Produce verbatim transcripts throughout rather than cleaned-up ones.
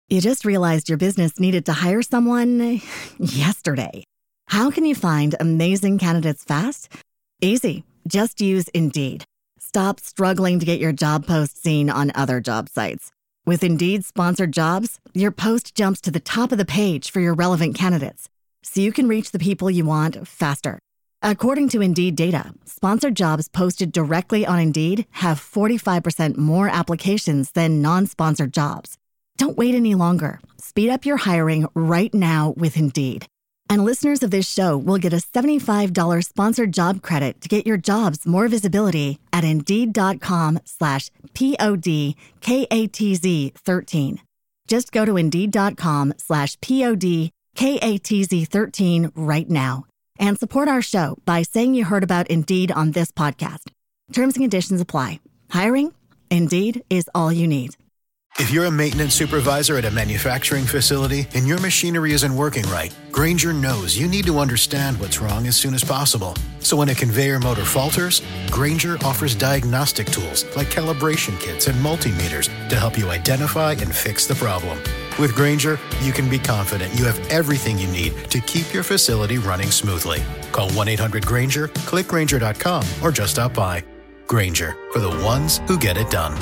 You just realized your business needed to hire someone yesterday. How can you find amazing candidates fast? Easy. Just use Indeed. Stop struggling to get your job post seen on other job sites. With Indeed sponsored jobs, your post jumps to the top of the page for your relevant candidates, so you can reach the people you want faster. According to Indeed data, sponsored jobs posted directly on Indeed have forty-five percent more applications than non-sponsored jobs. Don't wait any longer. Speed up your hiring right now with Indeed. And listeners of this show will get a seventy-five dollars sponsored job credit to get your jobs more visibility at Indeed.com slash P-O-D-K-A-T-Z 13. Just go to Indeed.com slash P-O-D-K-A-T-Z 13 right now and support our show by saying you heard about Indeed on this podcast. Terms and conditions apply. Hiring? Indeed is all you need. If you're a maintenance supervisor at a manufacturing facility and your machinery isn't working right, Grainger knows you need to understand what's wrong as soon as possible. So when a conveyor motor falters, Grainger offers diagnostic tools like calibration kits and multimeters to help you identify and fix the problem. With Grainger, you can be confident you have everything you need to keep your facility running smoothly. Call one eight hundred Grainger, click Grainger dot com, or just stop by. Grainger, for the ones who get it done.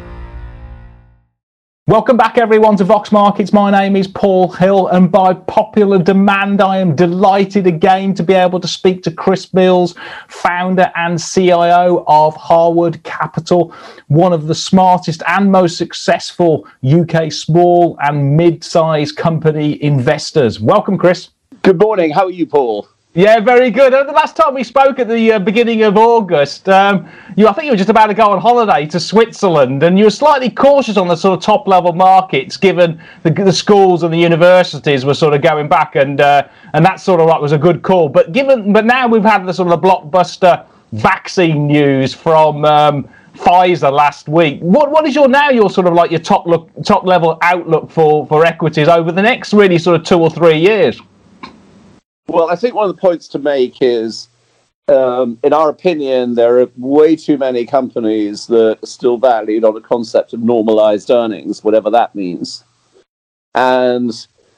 Welcome back, everyone, to Vox Markets. My name is Paul Hill, and by popular demand, I am delighted again to be able to speak to Chris Mills, founder and C I O of Harwood Capital, one of the smartest and most successful U K small and mid-sized company investors. Welcome, Chris. Good morning. How are you, Paul? Yeah, very good. The last time we spoke at the uh, beginning of August, um, you I think you were just about to go on holiday to Switzerland, and you were slightly cautious on the sort of top-level markets, given the, the schools and the universities were sort of going back, and uh, and that sort of like was a good call. But given, but now we've had the sort of the blockbuster vaccine news from um, Pfizer last week. What what is your now your sort of like your top look top level outlook for for equities over the next really sort of two or three years? Well, I think one of the points to make is, um, in our opinion, there are way too many companies that are still valued on the concept of normalized earnings, whatever that means. And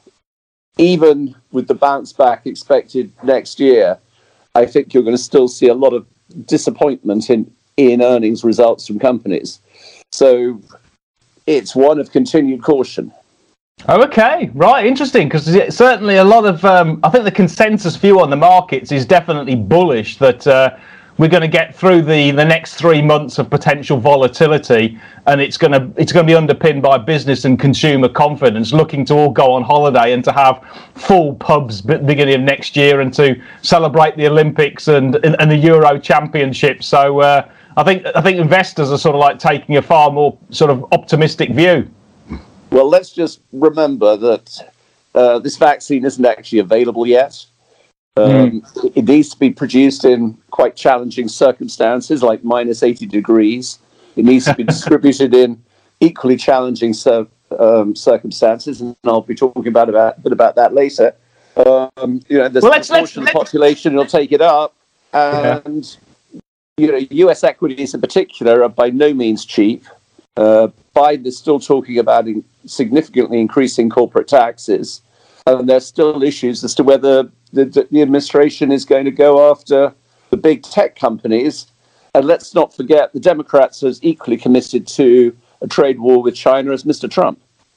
even with the bounce back expected next year, I think you're going to still see a lot of disappointment in, in earnings results from companies. So it's one of continued caution. Oh, okay, right, interesting, because certainly a lot of, um, I think the consensus view on the markets is definitely bullish that uh, we're going to get through the, the next three months of potential volatility, and it's going to it's going to be underpinned by business and consumer confidence, looking to all go on holiday and to have full pubs beginning of next year and to celebrate the Olympics and and, and the Euro Championship. So uh, I think I think investors are sort of like taking a far more sort of optimistic view. Well, let's just remember that uh, this vaccine isn't actually available yet. Um, mm. It needs to be produced in quite challenging circumstances, like minus eighty degrees. It needs to be distributed in equally challenging cir- um, circumstances, and I'll be talking about, about a bit about that later. Um, you know, there's well, a portion of the population who'll take it up, and yeah. you know, U S equities in particular are by no means cheap. Uh, Biden is still talking about in significantly increasing corporate taxes, and there's still issues as to whether the, the administration is going to go after the big tech companies. And let's not forget, the Democrats are as equally committed to a trade war with China as Mister Trump.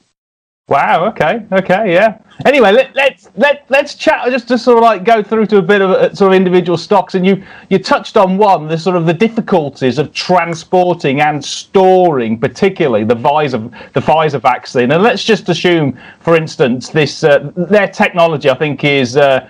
Wow. Okay. Okay. Yeah. Anyway, let, let's let let's chat just to sort of like go through to a bit of a, sort of individual stocks, and you you touched on one, the sort of the difficulties of transporting and storing, particularly the Pfizer the Pfizer vaccine. And let's just assume, for instance, this uh, their technology, I think, is uh,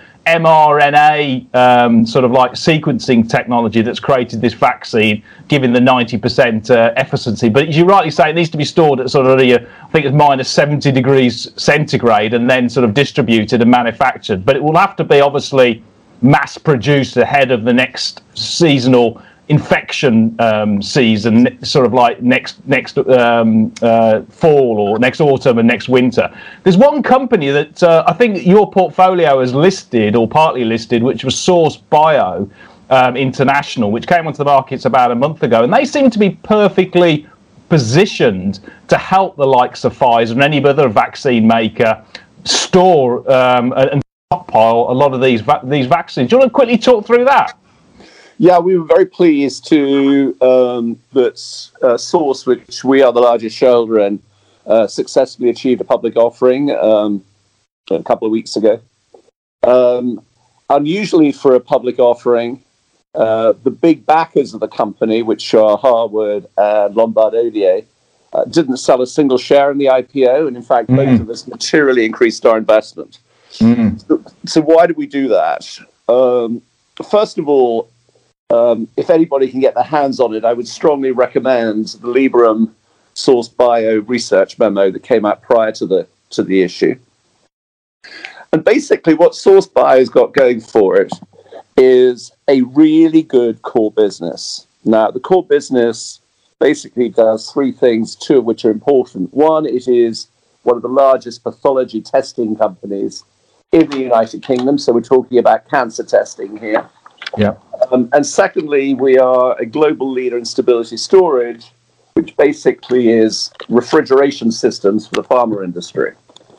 mRNA um, sort of like sequencing technology that's created this vaccine, giving the ninety percent uh, efficiency. But as you rightly say, it needs to be stored at sort of, the, uh, I think it's minus seventy degrees centigrade, and then sort of distributed and manufactured. But it will have to be obviously mass produced ahead of the next seasonal infection um, season, sort of like next next um, uh, fall or next autumn and next winter. There's one company that uh, I think your portfolio has listed or partly listed, which was Source Bio um, International, which came onto the markets about a month ago, and they seem to be perfectly positioned to help the likes of Pfizer and any other vaccine maker store um, and stockpile a lot of these va- these vaccines. Do you want to quickly talk through that? Yeah, we were very pleased to um, that uh, Source, which we are the largest shareholder in, uh, successfully achieved a public offering um, a couple of weeks ago. Um, unusually for a public offering, uh, the big backers of the company, which are Harwood and Lombard Odier, uh, didn't sell a single share in the I P O, and in fact, mm. both of us materially increased our investment. Mm. So, so why did we do that? Um, first of all, Um, if anybody can get their hands on it, I would strongly recommend the Liberum Source Bio research memo that came out prior to the to the issue. And basically what Source Bio's got going for it is a really good core business. Now, the core business basically does three things, two of which are important. One, it is one of the largest pathology testing companies in the United Kingdom, so we're talking about cancer testing here. Yeah. Um, and secondly, we are a global leader in stability storage, which basically is refrigeration systems for the pharma industry.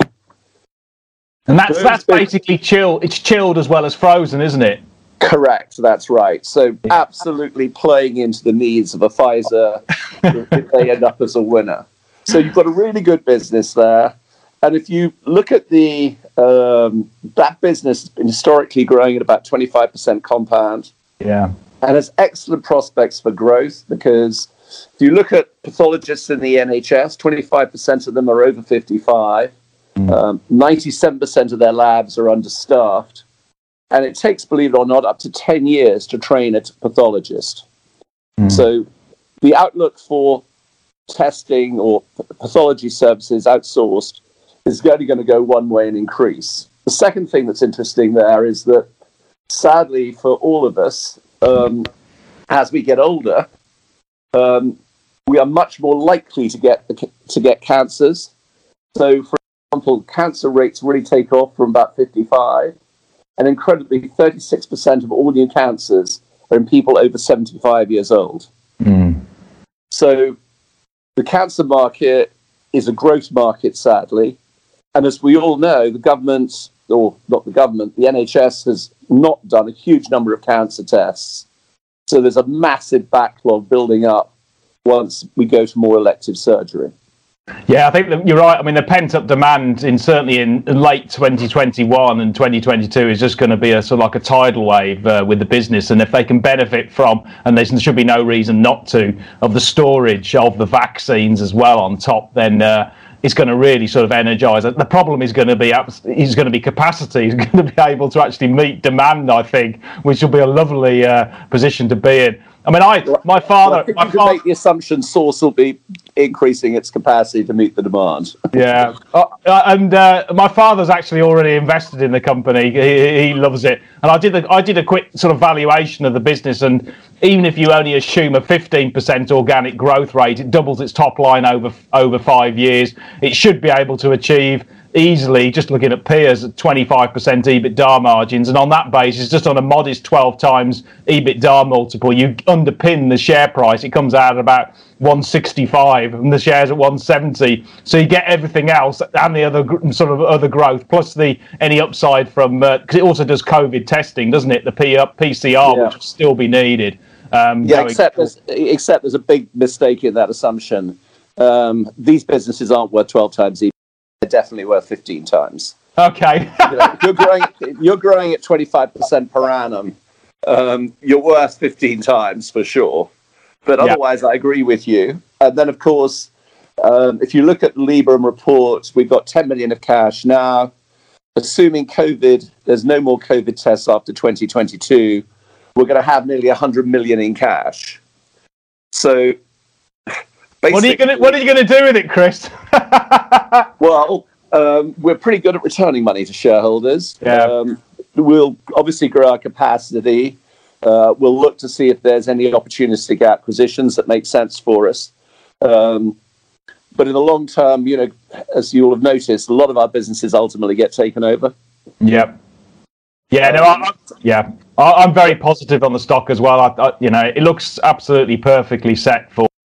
And that's that's basically chill. It's chilled as well as frozen, isn't it? Correct. That's right. So absolutely playing into the needs of a Pfizer if they end up as a winner. So you've got a really good business there. And if you look at the um, that business has been historically growing at about twenty-five percent compound. Yeah. And has excellent prospects for growth, because if you look at pathologists in the N H S, twenty-five percent of them are over fifty-five. Mm. Um, ninety-seven percent of their labs are understaffed. And it takes, believe it or not, up to ten years to train a pathologist. Mm. So the outlook for testing or pathology services outsourced is only going to go one way and increase. The second thing that's interesting there is that, sadly for all of us, um, as we get older, um, we are much more likely to get to get cancers. So, for example, cancer rates really take off from about fifty-five, and incredibly, thirty-six percent of all new cancers are in people over seventy-five years old. Mm. So, the cancer market is a growth market, sadly. And as we all know, the government, or not the government, the N H S has not done a huge number of cancer tests. So there's a massive backlog building up once we go to more elective surgery. Yeah, I think that you're right. I mean, the pent-up demand in certainly in late twenty twenty-one and twenty twenty-two is just going to be a sort of like a tidal wave uh, with the business. And if they can benefit from, and there should be no reason not to, of the storage of the vaccines as well on top, then uh, it's going to really sort of energise it. The problem is going to be is going to be capacity. He's going to be able to actually meet demand, I think, which will be a lovely uh, position to be in. I mean, I my father. Well, I my you can father, make the assumption Source will be increasing its capacity to meet the demand. Yeah, uh, uh, and uh, my father's actually already invested in the company. He, he loves it, and I did a, I did a quick sort of valuation of the business, and even if you only assume a fifteen percent organic growth rate, it doubles its top line over over five years. It should be able to achieve easily, just looking at peers, at twenty-five percent EBITDA margins, and on that basis, just on a modest twelve times EBITDA multiple, you underpin the share price. It comes out at about one sixty-five, and the shares at one seventy. So you get everything else and the other gr- sort of other growth, plus the any upside from because uh, it also does COVID testing, doesn't it? The P- P C R, yeah. Which will still be needed. Um, yeah, except there's, except there's a big mistake in that assumption. Um, these businesses aren't worth twelve times EBITDA. They're definitely worth fifteen times. Okay. you know, you're growing. You're growing at twenty-five percent per annum. Um, you're worth fifteen times for sure. But otherwise, yeah. I agree with you. And then, of course, um, if you look at Liberum reports, we've got ten million of cash now. Assuming COVID, there's no more COVID tests after twenty twenty-two. We're going to have nearly one hundred million in cash. So. What are you going to What are you going to do with it, Chris? Well, um, we're pretty good at returning money to shareholders. Yeah. Um, we'll obviously grow our capacity. Uh, we'll look to see if there's any opportunistic acquisitions that make sense for us. Um, but in the long term, you know, as you will have noticed, a lot of our businesses ultimately get taken over. Yep. Yeah. No. I, I, yeah. I, I'm very positive on the stock as well. I, I, you know, it looks absolutely perfectly set for. Uh,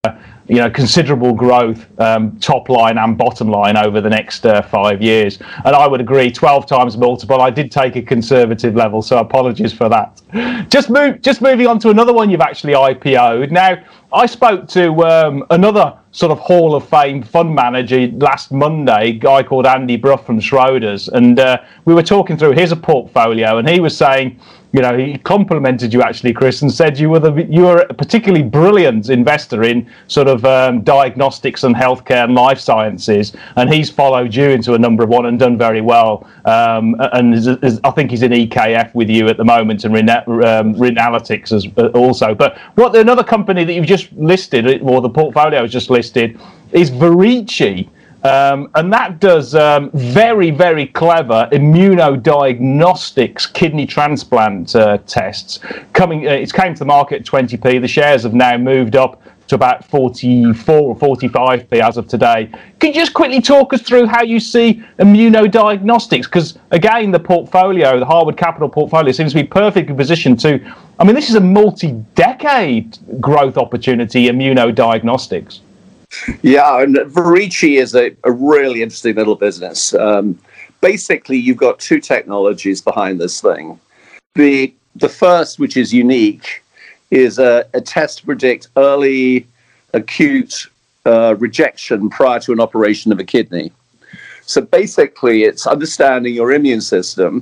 you know, considerable growth, um, top line and bottom line over the next uh, five years. And I would agree, twelve times multiple. I did take a conservative level, so apologies for that. Just move, just moving on to another one you've actually I P O'd. Now, I spoke to um, another sort of Hall of Fame fund manager last Monday, a guy called Andy Brough from Schroders, and uh, we were talking through his portfolio, and he was saying, you know, he complimented you actually, Chris, and said you were the you were a particularly brilliant investor in sort of um, diagnostics and healthcare and life sciences, and he's followed you into a number of one and done very well. Um, and is, is, I think he's in E K F with you at the moment, and Rena, um, Renalytix as uh, also. But what another company that you've just listed, or the portfolio has just listed, is Verici. Um, and that does um, very, very clever immunodiagnostics kidney transplant uh, tests. Coming, uh, it's came to the market at twenty p. The shares have now moved up to about forty-four or forty-five p as of today. Could you just quickly talk us through how you see immunodiagnostics? Because again, the portfolio, the Harwood Capital portfolio, seems to be perfectly positioned to. I mean, this is a multi-decade growth opportunity, immunodiagnostics. Yeah, and Verici is a, a really interesting little business. Um, basically, you've got two technologies behind this thing. The the first, which is unique, is a, a test to predict early acute uh, rejection prior to an operation of a kidney. So basically, it's understanding your immune system.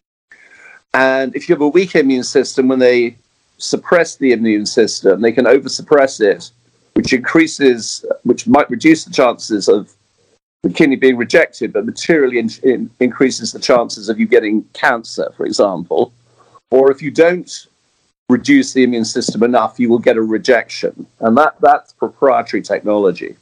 And if you have a weak immune system, when they suppress the immune system, they can over-suppress it, which increases, which might reduce the chances of the kidney being rejected, but materially in, in, increases the chances of you getting cancer, for example. Or if you don't reduce the immune system enough, you will get a rejection. And that, that's proprietary technology.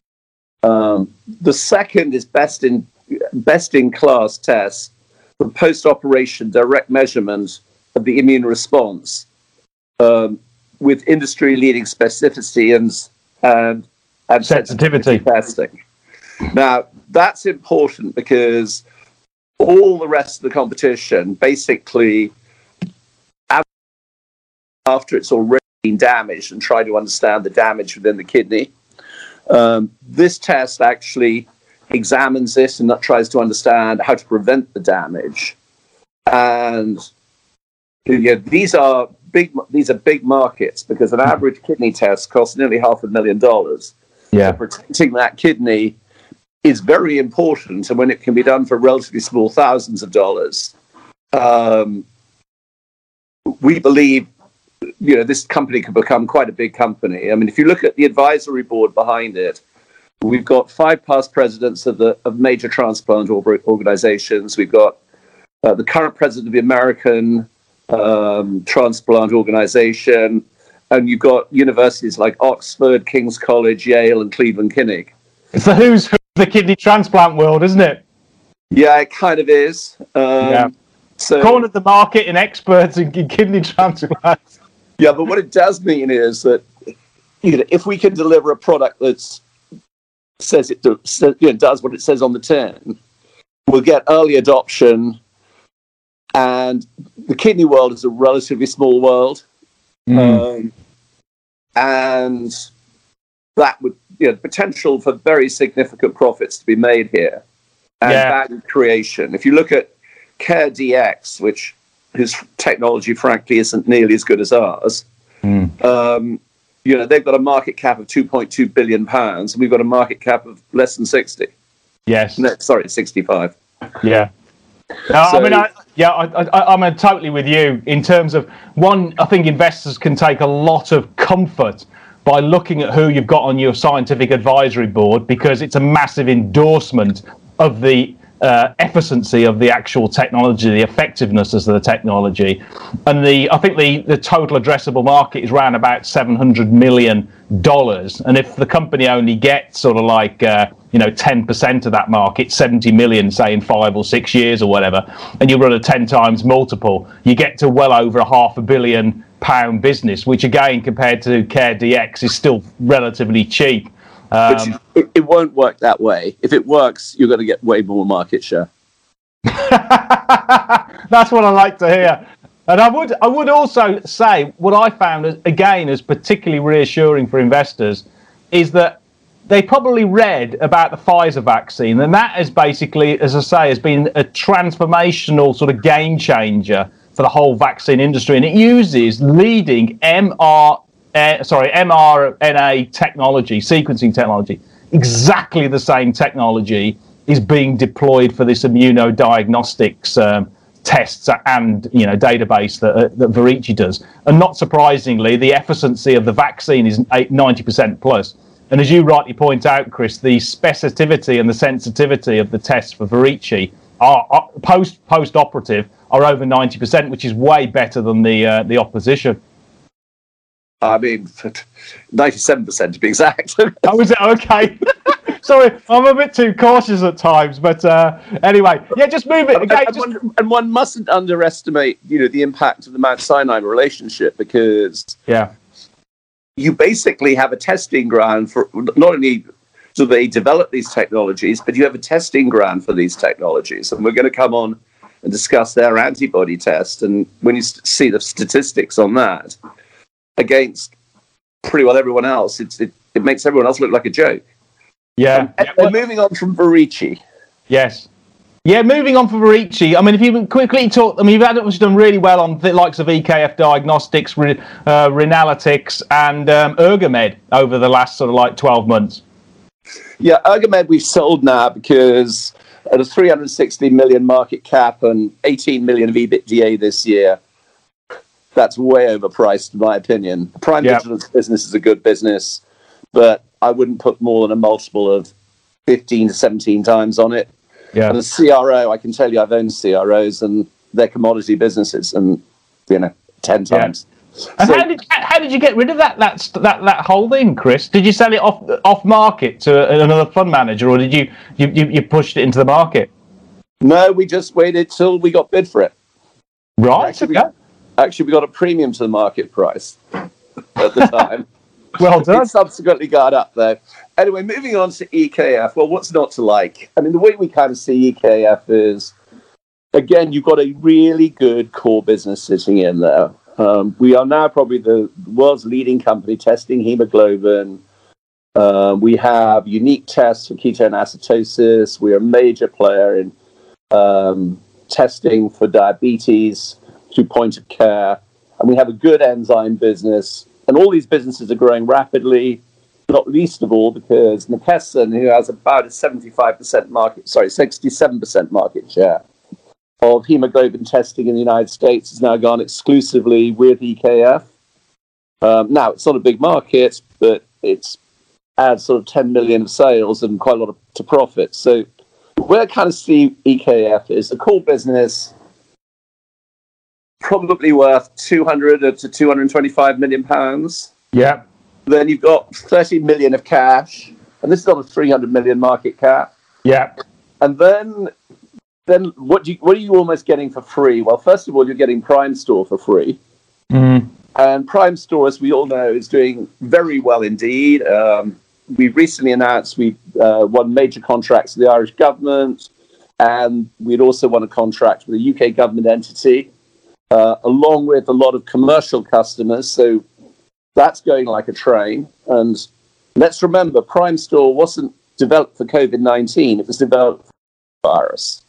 Um, the second is best in, best in class tests for post-operation direct measurement of the immune response. Um, with industry-leading specificity and, and, and sensitivity testing. Now, that's important because all the rest of the competition, basically, after it's already been damaged and try to understand the damage within the kidney, um, this test actually examines this and tries to understand how to prevent the damage. And you know, these are big. These are big markets because an average kidney test costs nearly half a million dollars. Yeah, so protecting that kidney is very important, and when it can be done for relatively small thousands of dollars, um, we believe, you know, this company could become quite a big company. I mean, if you look at the advisory board behind it, we've got five past presidents of the of major transplant organizations. We've got uh, the current president of the American Um, transplant organization, and you've got universities like Oxford, King's College, Yale, and Cleveland Clinic. It's the who's who of the kidney transplant world, isn't it? Yeah, it kind of is. Um, yeah. So, cornered the market in experts in kidney transplants. Yeah, but what it does mean is that, you know, if we can deliver a product that says it do, you know, does what it says on the tin, we'll get early adoption. And the kidney world is a relatively small world. Mm. Um, and that would, you know, potential for very significant profits to be made here and yeah. value creation. If you look at CareDx, which whose technology, frankly, isn't nearly as good as ours, mm. um, you know, they've got a market cap of two point two billion pounds, and we've got a market cap of less than sixty. Yes. No, sorry, sixty-five. Yeah. No, so, I mean, I, yeah, I, I, I'm totally with you in terms of, one, I think investors can take a lot of comfort by looking at who you've got on your scientific advisory board, because it's a massive endorsement of the uh, efficiency of the actual technology, the effectiveness of the technology. And the I think the, the total addressable market is around about seven hundred million dollars. And if the company only gets sort of like, uh, you know, ten percent of that market, seventy million, say in five or six years or whatever, and you run a ten times multiple, you get to well over a half a billion pound business, which again, compared to CareDx, is still relatively cheap. Um, it, it won't work that way. If it works, you're going to get way more market share. That's what I like to hear. And I would, I would also say what I found, as, again, as particularly reassuring for investors is that they probably read about the Pfizer vaccine, and that has basically, as I say, has been a transformational sort of game changer for the whole vaccine industry, and it uses leading M R, uh, sorry, mRNA technology, sequencing technology. Exactly the same technology is being deployed for this immunodiagnostics um, tests and, you know, database that, uh, that Verici does. And not surprisingly, the efficiency of the vaccine is ninety percent plus. And as you rightly point out, Chris, the specificity and the sensitivity of the tests for Verici are, are post post operative are over ninety percent, which is way better than the uh, the opposition. I mean, ninety-seven percent to be exact. Oh, is it? Okay. Sorry, I'm a bit too cautious at times, but uh, anyway, yeah, just move it. Okay, and, and, just... one, and one mustn't underestimate, you know, the impact of the Mount Sinai relationship, because yeah, you basically have a testing ground for not only do they develop these technologies, but you have a testing ground for these technologies, and we're going to come on and discuss their antibody test. And when you see the statistics on that against pretty well everyone else, it's, it it makes everyone else look like a joke. Yeah. And, and moving on from Verici. Yes. Yeah, moving on from Verici. I mean, if you quickly talk, I mean, you've had obviously done really well on the likes of E K F Diagnostics, uh, Renalytix, and um, Ergomed over the last sort of like twelve months. Yeah, Ergomed we've sold now because at a three hundred sixty million market cap and eighteen million of EBITDA this year, that's way overpriced, in my opinion. Prime yeah. Vigilance business is a good business, but I wouldn't put more than a multiple of fifteen to seventeen times on it. Yeah. And the C R O, I can tell you I've owned C R Os, and they're commodity businesses, and, you know, ten times. Yeah. And so, how did how did you get rid of that that that that holding, Chris? Did you sell it off off market to another fund manager, or did you you, you, you pushed it into the market? No, we just waited till we got bid for it. Right, actually, okay. We, actually, we got a premium to the market price at the time. Well done. It subsequently got up, though. Anyway, moving on to E K F. Well, what's not to like? I mean, the way we kind of see E K F is, again, you've got a really good core business sitting in there. Um, we are now probably the world's leading company testing hemoglobin. Um, we have unique tests for ketone acidosis. We are a major player in um, testing for diabetes through point of care. And we have a good enzyme business. And all these businesses are growing rapidly, not least of all because McKesson, who has about a seventy-five percent market, sorry, sixty-seven percent market share of hemoglobin testing in the United States, has now gone exclusively with E K F. Um, now, it's not a big market, but it's adds sort of ten million of sales and quite a lot of, to profit. So where I kind of see E K F is the core business, probably worth two hundred to two hundred twenty-five million pounds. Yeah. Then you've got thirty million of cash, and this is on a three hundred million market cap. Yeah. And then, then what do you, what are you almost getting for free? Well, first of all, you're getting Prime Store for free. Mm. And Prime Store, as we all know, is doing very well indeed. Um, we recently announced we uh, won major contracts with the Irish government, and we'd also won a contract with a U K government entity. Uh, along with a lot of commercial customers, so that's going like a train. And let's remember, Prime Store wasn't developed for COVID nineteen, it was developed for the virus.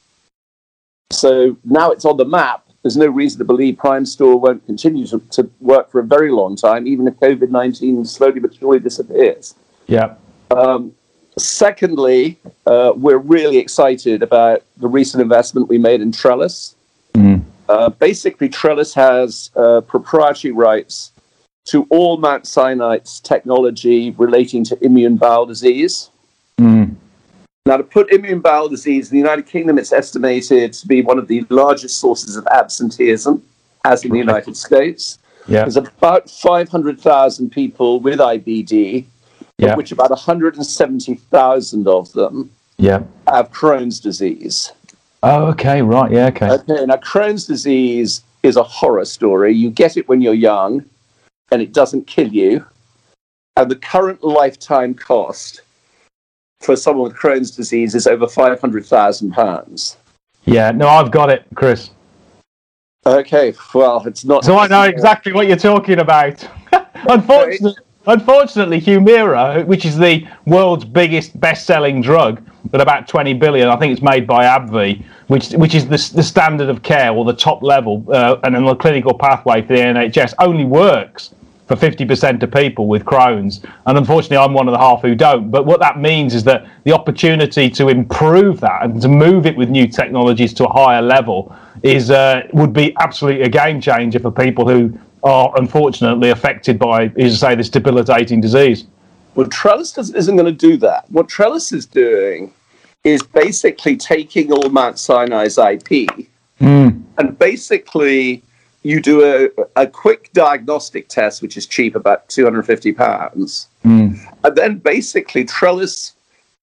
So now it's on the map. There's no reason to believe Prime Store won't continue to, to work for a very long time, even if COVID nineteen slowly but surely disappears. Yeah. Um, secondly, uh, we're really excited about the recent investment we made in Trellis. Mm. Uh, basically, Trellis has uh, proprietary rights to all Mount Sinai's technology relating to immune bowel disease. Mm. Now, to put immune bowel disease in the United Kingdom, it's estimated to be one of the largest sources of absenteeism, as in the United States. Yeah. There's about five hundred thousand people with I B D, yeah. of which about one hundred seventy thousand of them yeah. have Crohn's disease. Oh, okay, right, yeah, okay. Okay, now Crohn's disease is a horror story. You get it when you're young, and it doesn't kill you. And the current lifetime cost for someone with Crohn's disease is over five hundred thousand pounds. Yeah, no, I've got it, Chris. Okay, well, it's not... So I know exactly what you're talking about. Unfortunately, unfortunately, Humira, which is the world's biggest best-selling drug, at about twenty billion, I think it's made by AbbVie, which which is the, the standard of care or the top level, uh, and then the clinical pathway for the N H S, only works for fifty percent of people with Crohn's. And unfortunately, I'm one of the half who don't. But what that means is that the opportunity to improve that and to move it with new technologies to a higher level is uh, would be absolutely a game changer for people who are unfortunately affected by, as I say, this debilitating disease. Well, Trellis does, isn't going to do that. What Trellis is doing is basically taking all Mount Sinai's I P mm. and basically you do a, a quick diagnostic test, which is cheap, about two hundred fifty pounds. Mm. And then basically Trellis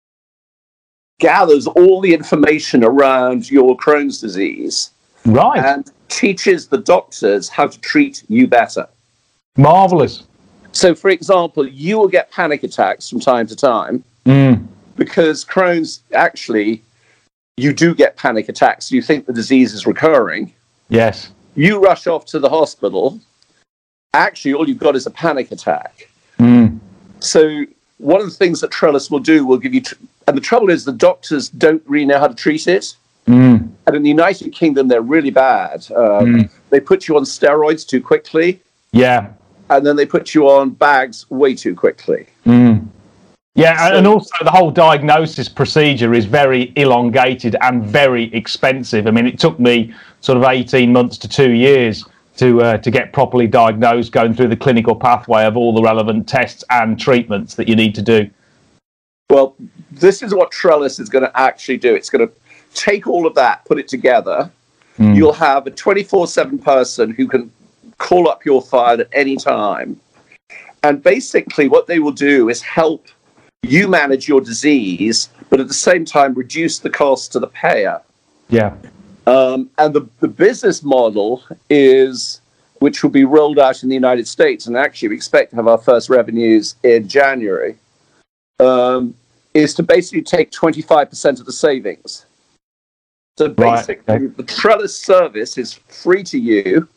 gathers all the information around your Crohn's disease. Right. And teaches the doctors how to treat you better. Marvellous. So, for example, you will get panic attacks from time to time mm. because Crohn's, actually, you do get panic attacks. You think the disease is recurring. Yes. You rush off to the hospital. Actually, all you've got is a panic attack. Mm. So one of the things that Trellis will do will give you... Tr- and the trouble is the doctors don't really know how to treat it. Mm. And in the United Kingdom, they're really bad. Um, mm. They put you on steroids too quickly. Yeah. And then they put you on bags way too quickly. Mm. Yeah, So- and also the whole diagnosis procedure is very elongated and very expensive. I mean, it took me sort of eighteen months to two years to uh, to get properly diagnosed, going through the clinical pathway of all the relevant tests and treatments that you need to do. Well, this is what Trellis is going to actually do. It's going to take all of that, put it together. Mm. You'll have a twenty-four seven person who can call up your file at any time. And basically what they will do is help you manage your disease, but at the same time reduce the cost to the payer. Yeah. Um, and the, the business model is, which will be rolled out in the United States, and actually we expect to have our first revenues in January, um, is to basically take twenty-five percent of the savings. So basically, Right, okay. the Trellis service is free to you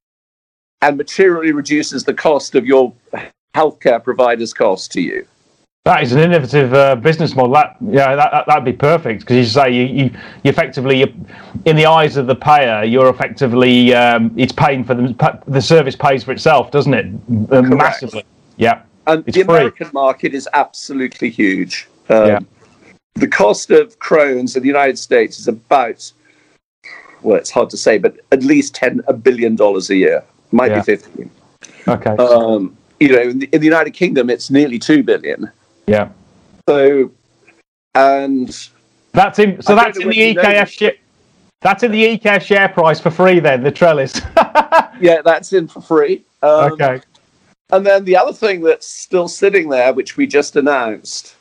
and materially reduces the cost of your healthcare provider's cost to you. That is an innovative uh, business model. That yeah, that, that that'd be perfect, because you say you, you, you effectively, you, in the eyes of the payer, you're effectively um, it's paying for them. The service pays for itself, doesn't it? Uh, massively. Yeah. And It's the free. American market is absolutely huge. Um, Yeah. The cost of Crohn's in the United States is about, well, it's hard to say, but at least ten a billion dollars a year. Might Yeah. be fifteen. Okay. Um, you know, in the, in the United Kingdom, it's nearly two billion. yeah. So, and That's in. So I don't that's know in whether the you know E K F this. share. That's in the E K F share price for free. Then the Trellis. yeah, that's in for free. Um, okay. And then the other thing that's still sitting there, which we just announced,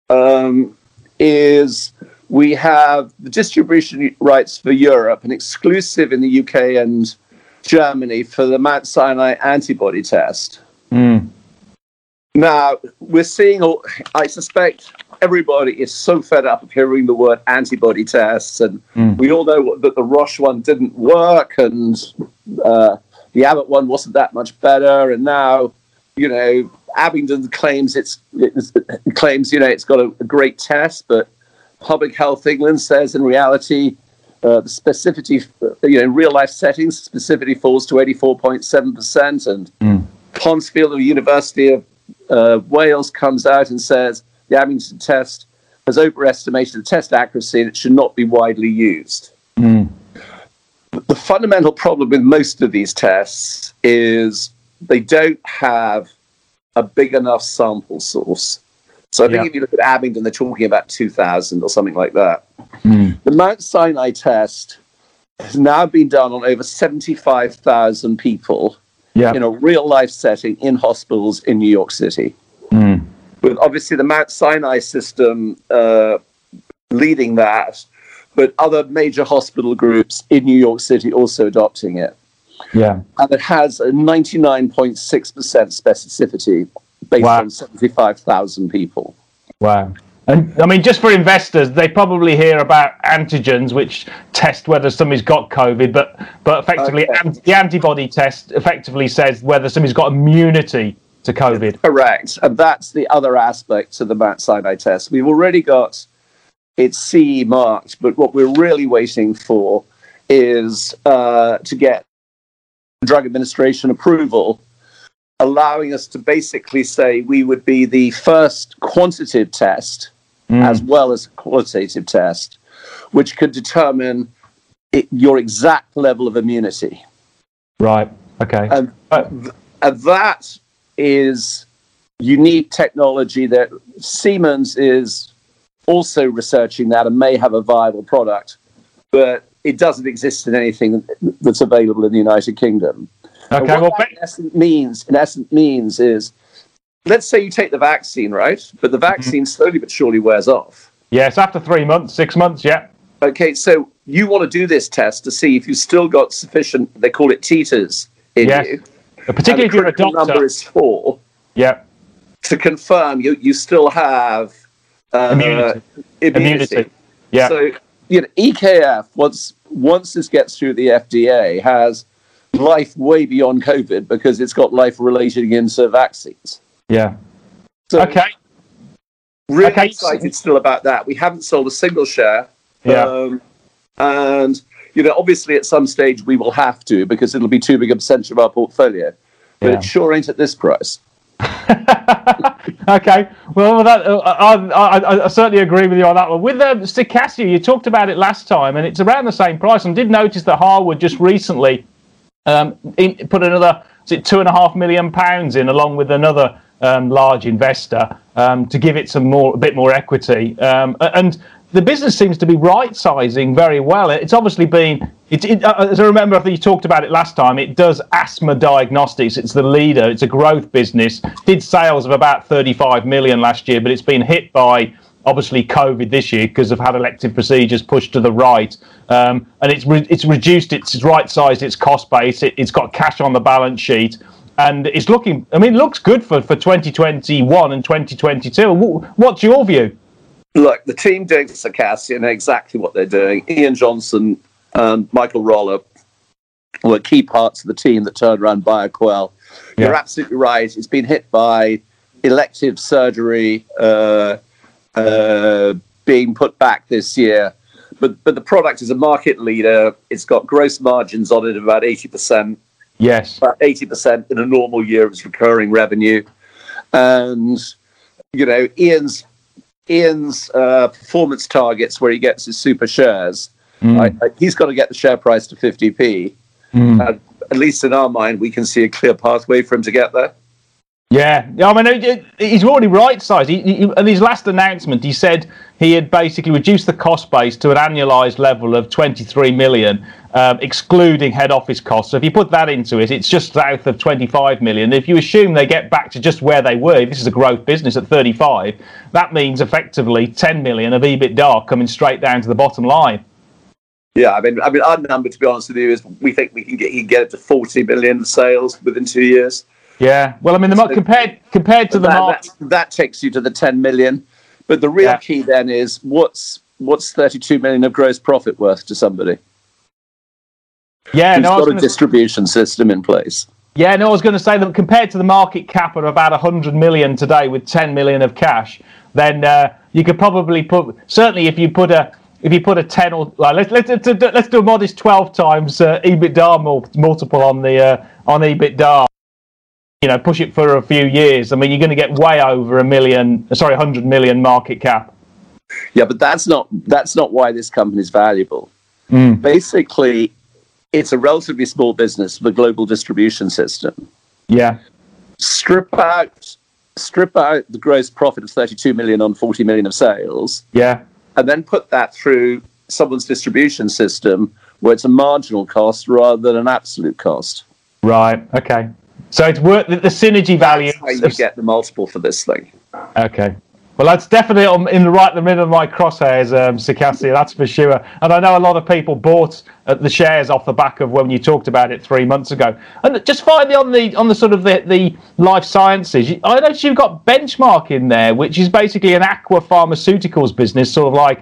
um, is we have the distribution rights for Europe, an exclusive in the U K and Germany for the Mount Sinai antibody test. Mm. Now, we're seeing, all, I suspect everybody is so fed up of hearing the word antibody tests, and Mm. we all know that the Roche one didn't work, and uh, the Abbott one wasn't that much better, and now, you know, Abingdon claims it's, it's it claims you know it's got a, a great test, but Public Health England says in reality uh, the specificity, you know, in real life settings, specificity falls to eighty-four point seven percent, and Mm. Ponsfield of the University of uh, Wales comes out and says the Abingdon test has overestimated the test accuracy and it should not be widely used. Mm. The fundamental problem with most of these tests is they don't have a big enough sample source. So I think Yeah. if you look at Abingdon, they're talking about two thousand or something like that. Mm. The Mount Sinai test has now been done on over seventy-five thousand people Yeah. in a real-life setting in hospitals in New York City. Mm. With obviously the Mount Sinai system uh, leading that, but other major hospital groups in New York City also adopting it. Yeah. And it has a ninety-nine point six percent specificity based Wow. on seventy-five thousand people. Wow. And I mean, just for investors, they probably hear about antigens, which test whether somebody's got COVID, but but effectively, Okay. an- the antibody test effectively says whether somebody's got immunity to COVID. Correct. And that's the other aspect to the Mount Sinai test. We've already got it C E marked, but what we're really waiting for is uh, to get Drug Administration approval, allowing us to basically say we would be the first quantitative test mm. as well as qualitative test, which could determine it, your exact level of immunity. Right. Okay. And, and that is unique technology that Siemens is also researching that and may have a viable product, but it doesn't exist in anything that's available in the United Kingdom. Okay. And what Well, that in essence means, in essence means is, let's say you take the vaccine, right? But the vaccine mm-hmm. slowly but surely wears off. Yes, after three months, six months, yeah. Okay, so you want to do this test to see if you've still got sufficient, they call it titers in yes. you. Particularly if you're a doctor. The number is four. Yeah. To confirm you, you still have uh, immunity. immunity. Immunity. Yeah. So, you know, E K F, once, once this gets through the F D A, has life way beyond COVID because it's got life relating into vaccines. Yeah. So okay. Really okay. excited still about that. We haven't sold a single share. Yeah. Um, and, you know, obviously at some stage we will have to because it'll be too big a percentage of our portfolio. But yeah. it sure ain't at this price. Okay. Well, that, uh, I, I, I certainly agree with you on that one. With um, Circassia, you talked about it last time, and it's around the same price. And did notice that Harwood just recently um, in, put another, is it two and a half million pounds in, along with another um, large investor, um, to give it some more, a bit more equity. Um, and the business seems to be right-sizing very well. It's obviously been, it, it, as I remember, I think you talked about it last time, it does asthma diagnostics. It's the leader. It's a growth business. Did sales of about thirty-five million last year, but it's been hit by, obviously, COVID this year because of had elective procedures pushed to the right. Um, and it's re- it's reduced, it's right-sized its cost base. It, it's got cash on the balance sheet. And it's looking, I mean, it looks good for, for twenty twenty-one and twenty twenty-two. What's your view? Look, the team doing Circassia know exactly what they're doing. Ian Johnson and Michael Roller were key parts of the team that turned around BioQuell. Yeah. You're absolutely right. It's been hit by elective surgery uh, uh, being put back this year. But but the product is a market leader. It's got gross margins on it of about eighty percent. Yes. About eighty percent in a normal year of its recurring revenue. And, you know, Ian's Ian's uh, performance targets where he gets his super shares, mm. I, I, he's got to get the share price to fifty p. Mm. And at least in our mind, we can see a clear pathway for him to get there. Yeah, I mean, he's already right-sized. He, he, in his last announcement, he said he had basically reduced the cost base to an annualised level of twenty-three million, um, excluding head office costs. So if you put that into it, it's just south of twenty-five million. If you assume they get back to just where they were, this is a growth business at thirty-five, that means effectively ten million of EBITDA coming straight down to the bottom line. Yeah, I mean, I mean, our number, to be honest with you, is we think we can get he can get it to forty million sales within two years. Yeah, well, I mean, the so, compared compared to the that, market, that, that takes you to the ten million. But the real yeah. key then is what's what's thirty-two million of gross profit worth to somebody? Yeah, who's no, got a distribution say, system in place. Yeah, no, I was going to say that compared to the market cap of about one hundred million today with ten million of cash, then uh, you could probably put, certainly if you put a if you put a ten or well, let's let's let's do a modest twelve times uh, EBITDA multiple on the uh, on EBITDA. You know, push it for a few years. I mean, you're going to get way over a million, sorry, one hundred million market cap. Yeah, but that's not that's not why this company is valuable. Mm. Basically, it's a relatively small business with a global distribution system. Yeah. Strip out, strip out the gross profit of thirty-two million on forty million of sales. Yeah. And then put that through someone's distribution system where it's a marginal cost rather than an absolute cost. Right. Okay. So it's worth the, the synergy value. That's how you get the multiple for this thing. Okay. Well, that's definitely on, in the right the middle of my crosshairs, um, Circassia, that's for sure. And I know a lot of people bought uh, the shares off the back of when you talked about it three months ago. And just finally on the on the sort of the, the life sciences, I noticed you've got Benchmark in there, which is basically an aqua pharmaceuticals business, sort of like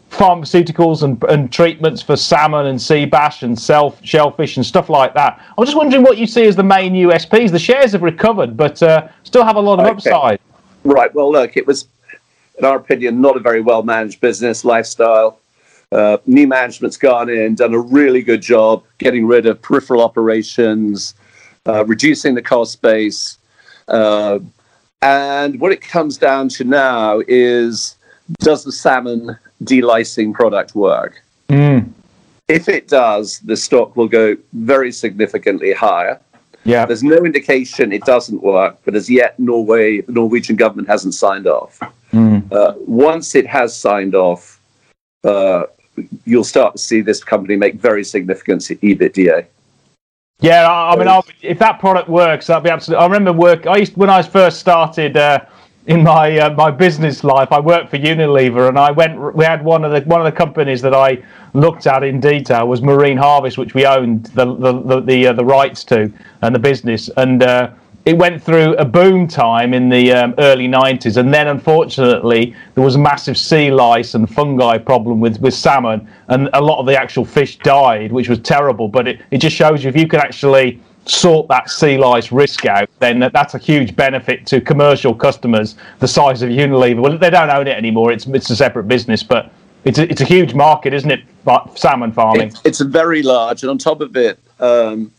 pharmaceuticals and, and treatments for salmon and sea bass and self, shellfish and stuff like that. I was just wondering what you see as the main U S Ps. The shares have recovered, but uh, still have a lot of okay. upside. Right. Well, look, it was, in our opinion, not a very well-managed business, lifestyle. Uh, new management's gone in, done a really good job getting rid of peripheral operations, uh, reducing the cost base. Uh, and what it comes down to now is, does the salmon delicing product work? Mm. If it does, the stock will go very significantly higher. Yeah. There's no indication it doesn't work, but as yet, Norway, the Norwegian government hasn't signed off. Mm. Uh, once it has signed off, uh, you'll start to see this company make very significant EBITDA. Yeah, I, I mean, I'll, if that product works, that'd be absolutely. I remember work. I used when I first started uh, in my uh, my business life. I worked for Unilever, and I went. We had one of the one of the companies that I looked at in detail was Marine Harvest, which we owned the the the the, uh, the rights to and the business, and uh, it went through a boom time in the um, early nineties, and then unfortunately there was a massive sea lice and fungi problem with with salmon, and a lot of the actual fish died, which was terrible. But it it just shows you if you can actually sort that sea lice risk out, then that's a huge benefit to commercial customers the size of Unilever. Well, they don't own it anymore; it's it's a separate business, but it's a, it's a huge market, isn't it? Salmon farming. It's, it's a very large, and on top of it, um,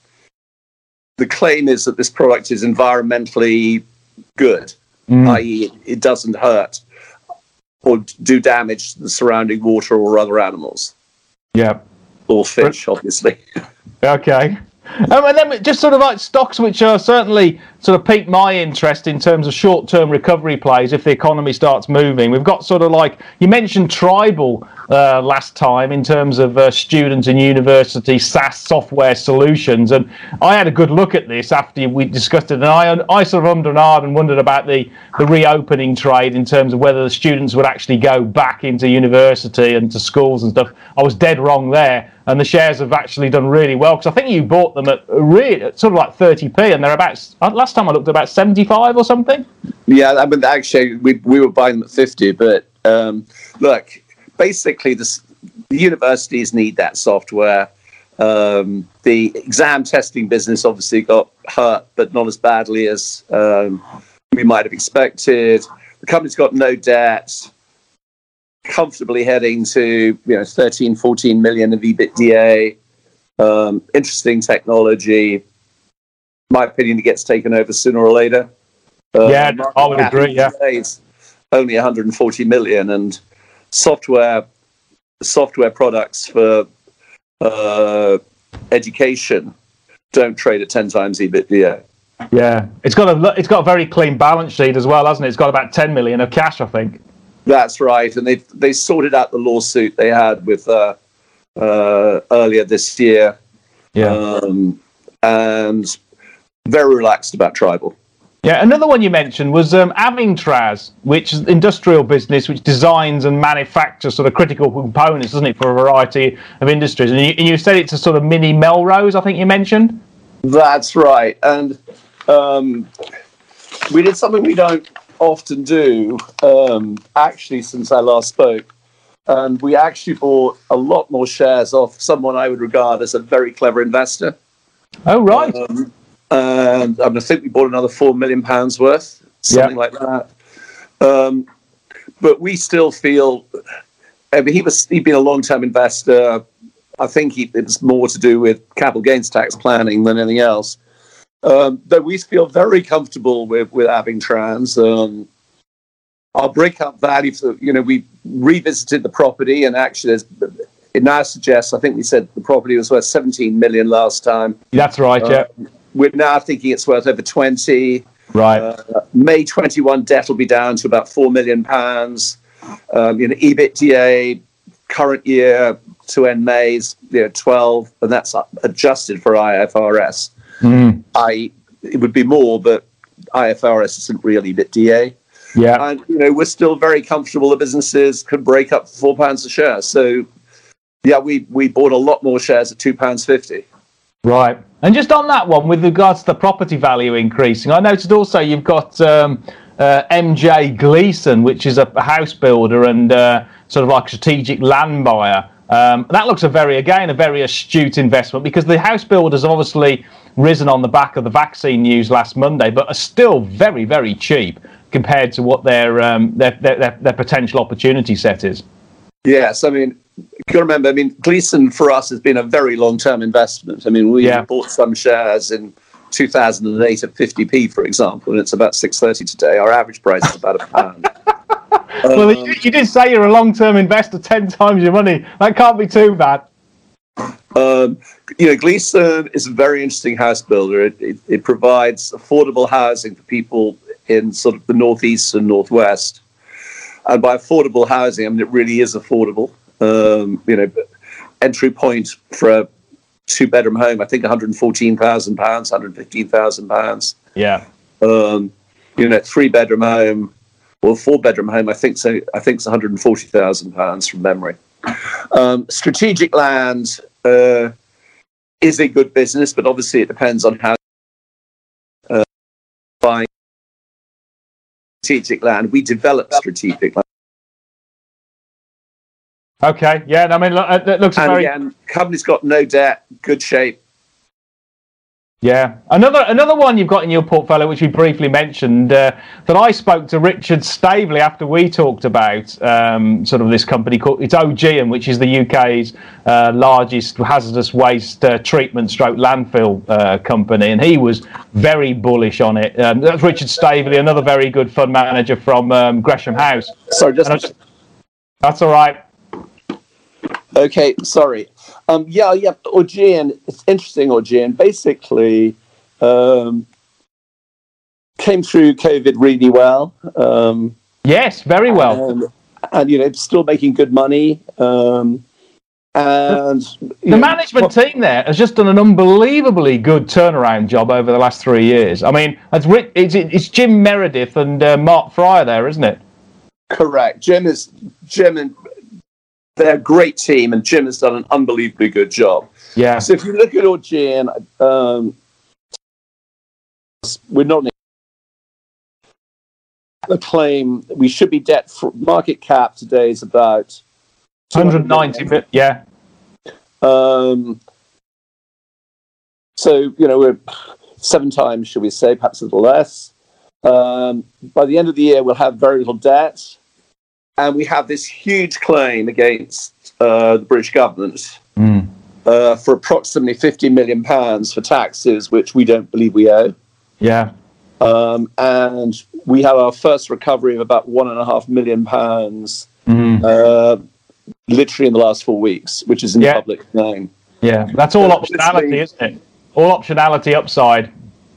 the claim is that this product is environmentally good, mm. that is, it doesn't hurt or do damage to the surrounding water or other animals. Yeah, or fish, obviously. Okay. Um, and then just sort of like stocks which are certainly sort of piqued my interest in terms of short-term recovery plays if the economy starts moving. We've got sort of like, you mentioned Tribal uh, last time in terms of uh, students and university SaaS software solutions, and I had a good look at this after we discussed it, and I, I sort of ummed and ahed and wondered about the, the reopening trade in terms of whether the students would actually go back into university and to schools and stuff. I was dead wrong there. And the shares have actually done really well, because I think you bought them at really sort of like thirty p, and they're about, last time I looked, about seventy-five or something. Yeah, I mean, actually, we we were buying them at fifty. But um, look, basically, this, the universities need that software. Um, the exam testing business obviously got hurt, but not as badly as um, we might have expected. The company's got no debt. Comfortably heading to, you know, thirteen, fourteen million of EBITDA. Um, interesting technology. In my opinion, it gets taken over sooner or later. Uh, yeah, I would agree. Yeah, it's only one hundred forty million, and software software products for uh, education don't trade at ten times EBITDA. Yeah, it's got a it's got a very clean balance sheet as well, hasn't it? It's got about ten million of cash, I think. That's right, and they they sorted out the lawsuit they had with uh, uh, earlier this year. Yeah, um, and very relaxed about Tribal. Yeah, another one you mentioned was um, Avingtraz, which is industrial business which designs and manufactures sort of critical components, doesn't it, for a variety of industries? And you, and you said it's a sort of mini Melrose, I think you mentioned. That's right, and um, we did something we don't often do, um, actually, since I last spoke. And we actually bought a lot more shares off someone I would regard as a very clever investor. Oh, right. Um, and I think we bought another four million pounds worth, something yeah. like that. Um, but we still feel, I mean, he was, he'd been a long-term investor. I think he, it was more to do with capital gains tax planning than anything else. Um, though we feel very comfortable with, with Avingtrans. Um, our breakup value, for, you know, we revisited the property, and actually there's, it now suggests, I think we said the property was worth seventeen million last time. That's right, uh, yeah. We're now thinking it's worth over twenty. Right. Uh, May twenty-one debt will be down to about four million pounds. Um, you know, EBITDA current year to end May's, you know, twelve, and that's adjusted for I F R S. Mm. I it would be more, but I F R S isn't really EBITDA. Yeah, and you know we're still very comfortable. The businesses could break up for four pounds a share. So yeah, we we bought a lot more shares at two pounds fifty. Right, and just on that one, with regards to the property value increasing, I noticed also you've got um, uh, M J Gleeson, which is a house builder, and uh, sort of like strategic land buyer. Um, that looks a very, again, a very astute investment, because the house builders have obviously risen on the back of the vaccine news last Monday, but are still very, very cheap compared to what their um, their, their their potential opportunity set is. Yes, I mean, you got to remember, I mean, Gleeson for us has been a very long-term investment. I mean, we yeah. bought some shares in two thousand eight at fifty p, for example, and it's about six thirty today. Our average price is about a pound. Well, um, you, you did say you're a long-term investor, ten times your money. That can't be too bad. Um, you know, Gleeson is a very interesting house builder. It, it, it provides affordable housing for people in sort of the northeast and northwest. And by affordable housing, I mean, it really is affordable. Um, you know, entry point for a two-bedroom home, I think one hundred fourteen thousand pounds, one hundred fifteen thousand pounds. Yeah. Um, you know, three-bedroom home, or four-bedroom home, I think so. I think it's one hundred forty thousand pounds from memory. Um, strategic land uh, is a good business, but obviously it depends on how uh, buying strategic land. We develop strategic land. Okay, yeah, I mean, look, it looks and very... again, company's got no debt, good shape. Yeah, another another one you've got in your portfolio, which we briefly mentioned, uh, that I spoke to Richard Staveley after we talked about um, sort of this company called, it's Ogeum, which is the U K's uh, largest hazardous waste uh, treatment stroke landfill uh, company, and he was very bullish on it. Um, that's Richard Staveley, another very good fund manager from um, Gresham House. Sorry, just, just that's all right. Okay, sorry. Um, yeah, yeah, Ogeum, it's interesting, Ogeum. Basically, um, came through COVID really well. Um, yes, very well. And, and, you know, still making good money. Um, and The know, management what, team there has just done an unbelievably good turnaround job over the last three years. I mean, it's, it's, it's Jim Meredith and uh, Mark Fryer there, isn't it? Correct. Jim is... Jim and... They're a great team, and Jim has done an unbelievably good job. Yeah. So if you look at Ogeum, um, we're not a claim. We should be debt. For, market cap today is about one hundred ninety. Bit, yeah. Um. So you know we're seven times, should we say, perhaps a little less. Um, by the end of the year, we'll have very little debt. And we have this huge claim against uh, the British government mm. uh, for approximately fifty million pounds for taxes, which we don't believe we owe. Yeah. Um, and we have our first recovery of about one and a half million pounds, mm. uh, literally in the last four weeks, which is in yeah. the public domain. Yeah, that's all uh, optionality, isn't it? All optionality upside.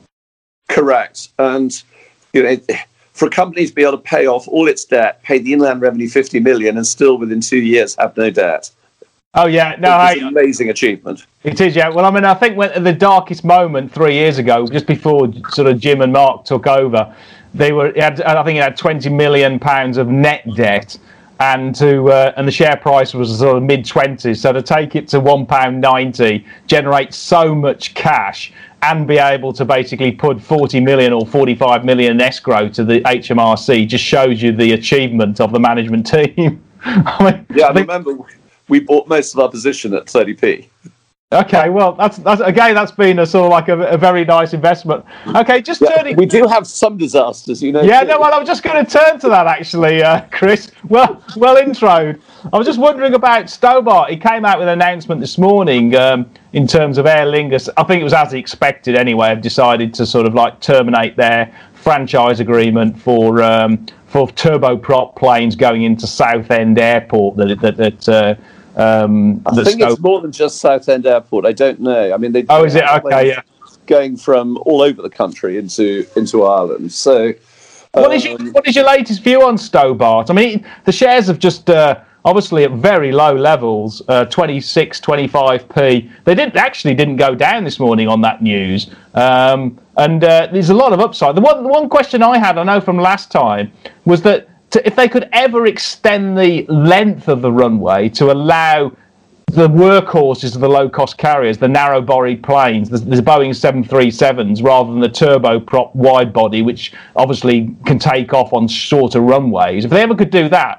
Correct. And, you know, it, for companies to be able to pay off all its debt, pay the inland revenue fifty million, and still within two years have no debt. Oh yeah, no, it's an amazing achievement. It is, yeah. Well, I mean, I think when at the darkest moment three years ago, just before sort of Jim and Mark took over, they were. Had, I think it had twenty million pounds of net debt, and to uh, and the share price was sort of mid twenties. So to take it to one pound ninety, generate so much cash, and be able to basically put forty million or forty-five million in escrow to the H M R C just shows you the achievement of the management team. I mean, yeah, I think, remember we bought most of our position at thirty p. Okay, well, that's that's again, that's been a sort of like a, a very nice investment. Okay, just yeah, turning. We do have some disasters, you know. Yeah, too. no, well, I was just going to turn to that actually, uh, Chris. Well, well introed. I was just wondering about Stobart. He came out with an announcement this morning um, in terms of Aer Lingus. I think it was as he expected anyway. Have decided to sort of like terminate their franchise agreement for um, for turboprop planes going into Southend Airport. That that that. Uh, Um, I think Stoke... it's more than just Southend Airport. I don't know. I mean, they oh, is it okay? Yeah, going from all over the country into into Ireland. So, um... what is your what is your latest view on Stobart? I mean, the shares have just uh, obviously at very low levels, uh, twenty-six, twenty-five p. They didn't actually didn't go down this morning on that news, um, and uh, there's a lot of upside. The one the one question I had, I know from last time, was that. To, if they could ever extend the length of the runway to allow the workhorses of the low-cost carriers, the narrow-bodied planes, the, the Boeing seven thirty-sevens, rather than the turboprop wide-body, which obviously can take off on shorter runways. If they ever could do that,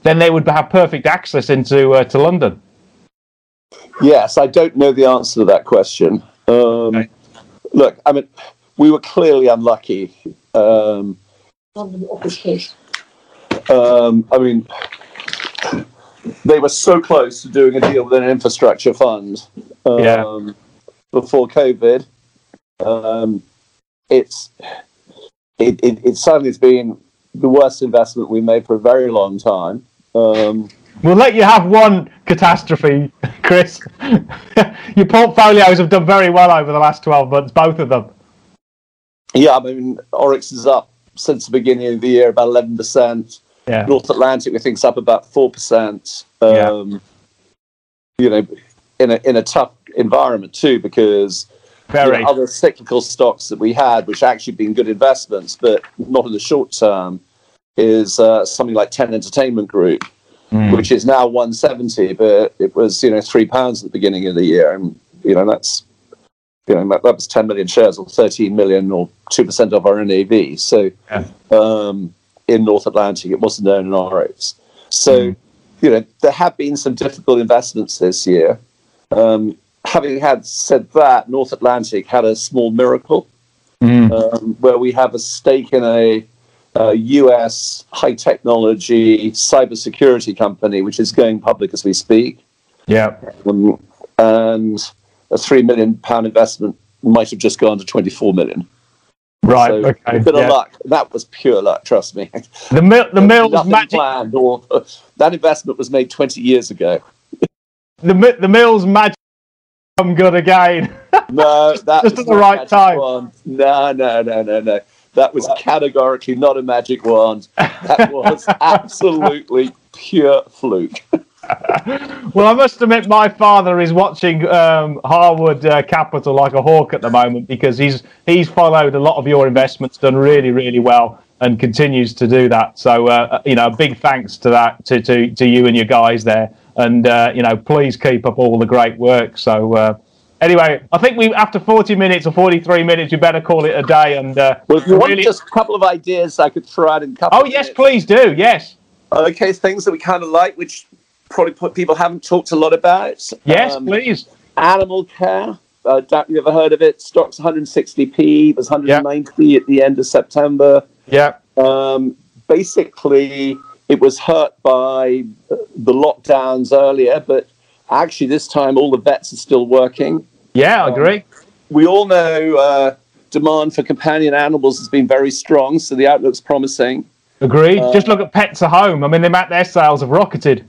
then they would have perfect access into uh, to London. Yes, I don't know the answer to that question. Um, okay. Look, I mean, we were clearly unlucky. Um, um, I mean, they were so close to doing a deal with an infrastructure fund um, yeah. before COVID. Um, it's it, it, it suddenly has been the worst investment we made for a very long time. Um, We'll let you have one catastrophe, Chris. Your portfolios have done very well over the last twelve months, both of them. Yeah, I mean, Oryx is up since the beginning of the year about eleven percent. Yeah. North Atlantic, we think, is up about four percent. Um, yeah. You know, in a in a tough environment too, because very. You know, other cyclical stocks that we had, which actually been good investments, but not in the short term, is uh, something like Ten Entertainment Group, mm. which is now one seventy, but it was, you know, three pounds at the beginning of the year, and you know that's you know that, that was ten million shares, or thirteen million, or two percent of our N A V. So yeah. um, in North Atlantic, it wasn't there in Oryx. So mm. you know there have been some difficult investments this year. Um, having had said that, North Atlantic had a small miracle mm. um, where we have a stake in a Uh, U S high technology cybersecurity company, which is going public as we speak. Yeah. Um, and a three million pound investment might have just gone to twenty-four million. Right. So okay. A bit yeah. of luck. That was pure luck, trust me. The mil- the Mills magic. Planned, or uh, that investment was made twenty years ago. the the Mills magic come good again. No, that just at the right time. One. No, no, no, no, no. That was categorically not a magic wand. That was absolutely pure fluke. Well, I must admit, my father is watching um, Harwood uh, Capital like a hawk at the moment, because he's he's followed a lot of your investments, done really, really well, and continues to do that. So, uh, you know, big thanks to that to to, to you and your guys there, and uh, you know, please keep up all the great work. So. Uh, Anyway, I think we after forty minutes or forty-three minutes, we better call it a day. And uh, well, if you really... want just a couple of ideas, I could throw out in a couple. Oh of yes, minutes. please do. Yes. Okay, things that we kind of like, which probably put, people haven't talked a lot about. Yes, um, please. Animal Care. Uh, don't you ever heard of it? Stock's one hundred sixty p. It was one hundred ninety yep. at the end of September. Yeah. Um, basically, it was hurt by the lockdowns earlier, but actually this time all the vets are still working. Yeah, I agree. Um, we all know uh, demand for companion animals has been very strong, so the outlook's promising. Agreed. Uh, Just look at Pets at Home. I mean, the, their sales have rocketed.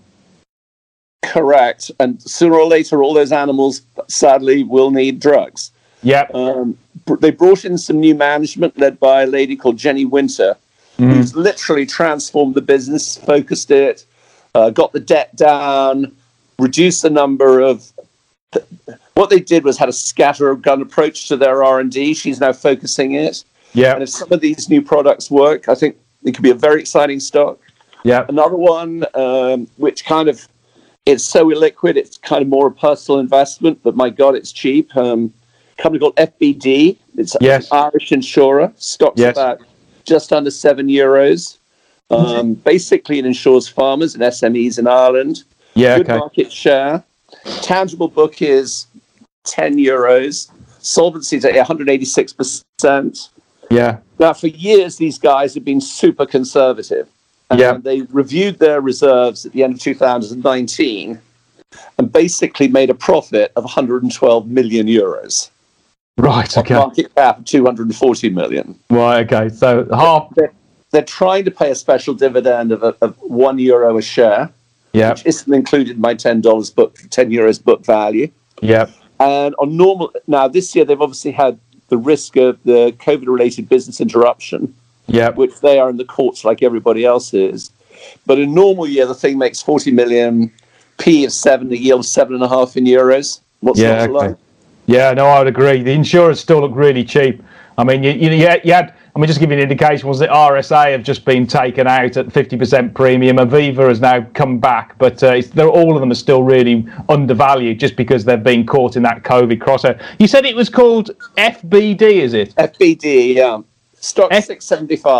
Correct. And sooner or later, all those animals, sadly, will need drugs. Yeah. Um, br- they brought in some new management led by a lady called Jenny Winter, mm. who's literally transformed the business, focused it, uh, got the debt down, reduced the number of... What they did was had a scattergun approach to their R and D. She's now focusing it. Yeah. And if some of these new products work, I think it could be a very exciting stock. Yeah. Another one, um, which kind of, it's so illiquid, it's kind of more a personal investment, but my God, it's cheap. Um, a company called F B D. It's yes. an Irish insurer. Stock's yes. about just under seven euros. Um, basically, it insures farmers and S M Es in Ireland. Yeah. Good okay. market share. Tangible book is ten euros. Solvency is at one hundred eighty-six percent. Yeah. Now, for years, these guys have been super conservative. And yeah. they reviewed their reserves at the end of two thousand nineteen and basically made a profit of one hundred twelve million euros. Right, okay. Market cap of two hundred forty million. Right, okay. So half... They're, they're trying to pay a special dividend of, a, of one euro a share. Yeah. Which isn't included in my ten dollars book, ten euros book value. Yeah. And on normal, now this year they've obviously had the risk of the COVID-related business interruption, yeah, which they are in the courts like everybody else is. But in a normal year, the thing makes forty million, P of seven, a yield of seven and a half in euros. What's yeah, not to okay. like? Yeah, no, I would agree. The insurers still look really cheap. I mean, you, you, you had, I mean, just give you an indication, was that R S A have just been taken out at fifty percent premium. Aviva has now come back, but uh, it's, all of them are still really undervalued just because they've been caught in that COVID crossover. You said it was called F B D, is it? F B D, yeah. Stock F- six seventy-five.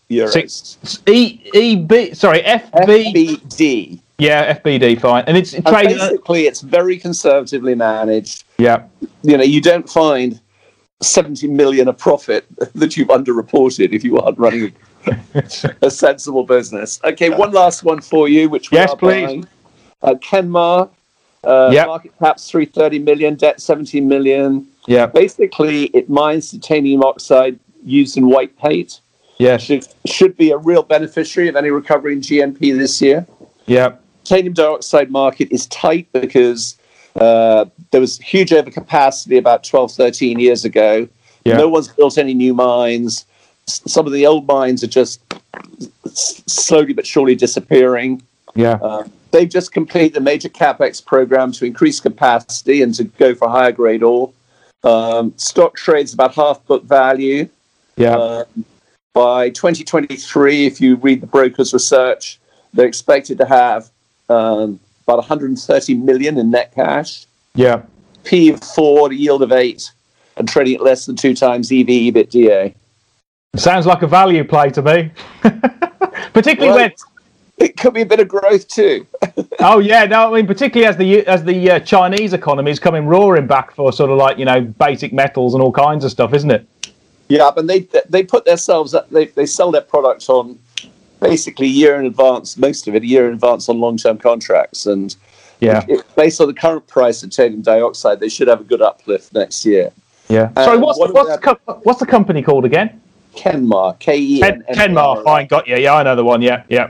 euros. Six, E E B sorry F B F B D. Yeah, F B D fine, and it's And trading. basically, it's very conservatively managed. Yeah, you know, you don't find seventy million a profit that you've underreported if you aren't running a sensible business. Okay, one last one for you, which we yes, are please. buying. Uh, Kenmar, uh, Yep. market cap's three hundred thirty million, debt seventeen million. Yeah, Basically, it mines titanium oxide used in white paint. yes, Should, should be a real beneficiary of any recovery in G N P this year. yeah, Titanium dioxide market is tight because uh, there was huge overcapacity about twelve, thirteen years ago. Yeah. No one's built any new mines. S- Some of the old mines are just s- slowly but surely disappearing. yeah, Uh, they've just completed a major capex program to increase capacity and to go for higher grade ore. Um, stock trades about half book value. yeah, Um, by twenty twenty-three, if you read the broker's research, they're expected to have um, about one hundred thirty million in net cash, yeah. P of four, a yield of eight, and trading at less than two times E V EBITDA. Sounds like a value play to me, particularly Well, when. it could be a bit of growth too. Oh yeah, no, I mean particularly as the as the uh, Chinese economy is coming roaring back for sort of like you know basic metals and all kinds of stuff, isn't it? Yeah, but they they put themselves they they sell their products on basically a year in advance, most of it a year in advance on long term contracts, and Yeah, it, based on the current price of titanium dioxide, they should have a good uplift next year. yeah. Uh, Sorry, what's what what's the, about- co- what's the company called again? Kenmar, K E N Ken, M A R. Kenmar. Fine, got you. Yeah, I know the one. Yeah, yeah.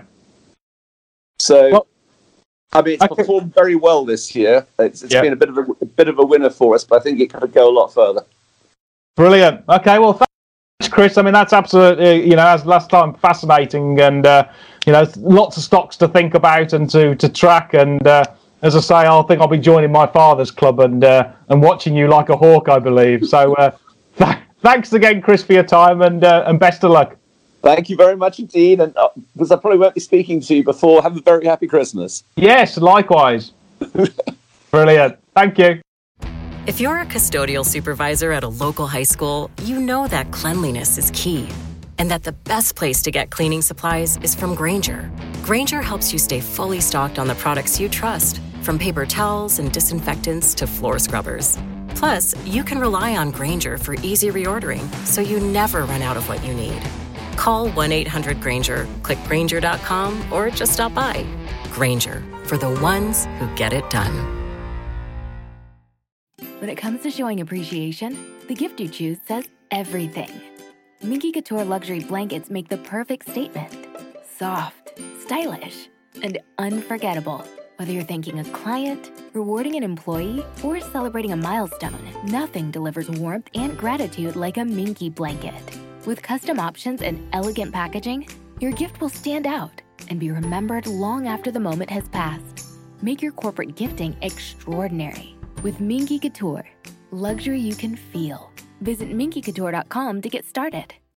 So, Well, I mean, it's okay. performed very well this year. It's, it's Yeah. been a bit of a, a bit of a winner for us, but I think it could go a lot further. Brilliant. Okay, well, thanks, Chris. I mean, that's absolutely, you know, as last time, fascinating, and uh, you know, lots of stocks to think about and to to track. And uh, as I say, I think I'll be joining my father's club and uh, and watching you like a hawk, I believe. So, uh, th- thanks again, Chris, for your time, and uh, and best of luck. Thank you very much indeed. And uh, because I probably won't be speaking to you before, have a very happy Christmas. Yes, likewise. Brilliant. Thank you. If you're a custodial supervisor at a local high school, you know that cleanliness is key and that the best place to get cleaning supplies is from Grainger. Grainger helps you stay fully stocked on the products you trust, from paper towels and disinfectants to floor scrubbers. Plus, you can rely on Grainger for easy reordering so you never run out of what you need. Call one eight hundred Grainger, click Grainger dot com, or just stop by. Grainger, for the ones who get it done. When it comes to showing appreciation, the gift you choose says everything. Minky Couture luxury blankets make the perfect statement. Soft, stylish, and unforgettable. Whether you're thanking a client, rewarding an employee, or celebrating a milestone, nothing delivers warmth and gratitude like a Minky blanket. With custom options and elegant packaging, your gift will stand out and be remembered long after the moment has passed. Make your corporate gifting extraordinary with Minky Couture. Luxury you can feel. Visit minky couture dot com to get started.